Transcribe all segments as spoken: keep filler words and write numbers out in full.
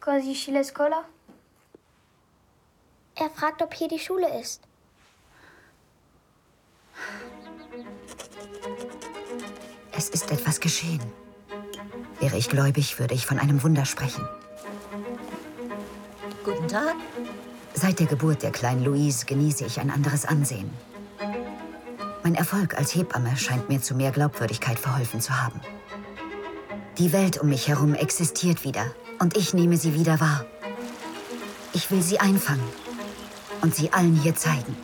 Quasi Chile Scola? Er fragt, ob hier die Schule ist. Es ist etwas geschehen. Wäre ich gläubig, würde ich von einem Wunder sprechen. Guten Tag. Seit der Geburt der kleinen Louise genieße ich ein anderes Ansehen. Mein Erfolg als Hebamme scheint mir zu mehr Glaubwürdigkeit verholfen zu haben. Die Welt um mich herum existiert wieder und ich nehme sie wieder wahr. Ich will sie einfangen und sie allen hier zeigen.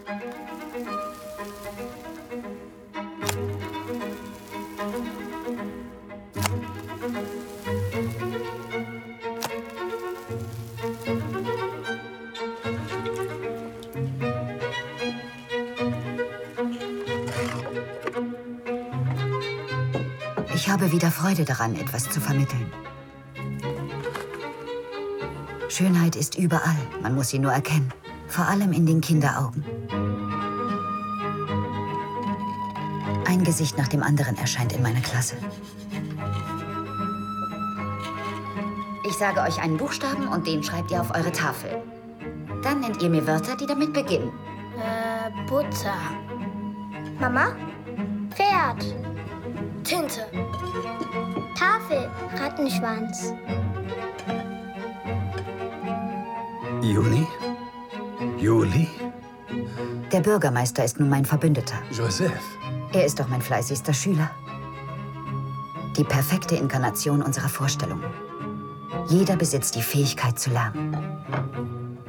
Ich habe wieder Freude daran, etwas zu vermitteln. Schönheit ist überall, man muss sie nur erkennen. Vor allem in den Kinderaugen. Ein Gesicht nach dem anderen erscheint in meiner Klasse. Ich sage euch einen Buchstaben und den schreibt ihr auf eure Tafel. Dann nennt ihr mir Wörter, die damit beginnen. Äh, Butter. Mama? Pferd. Tinte. Tafel. Rattenschwanz. Juli? Juli? Der Bürgermeister ist nun mein Verbündeter. Joseph? Er ist doch mein fleißigster Schüler. Die perfekte Inkarnation unserer Vorstellung. Jeder besitzt die Fähigkeit zu lernen.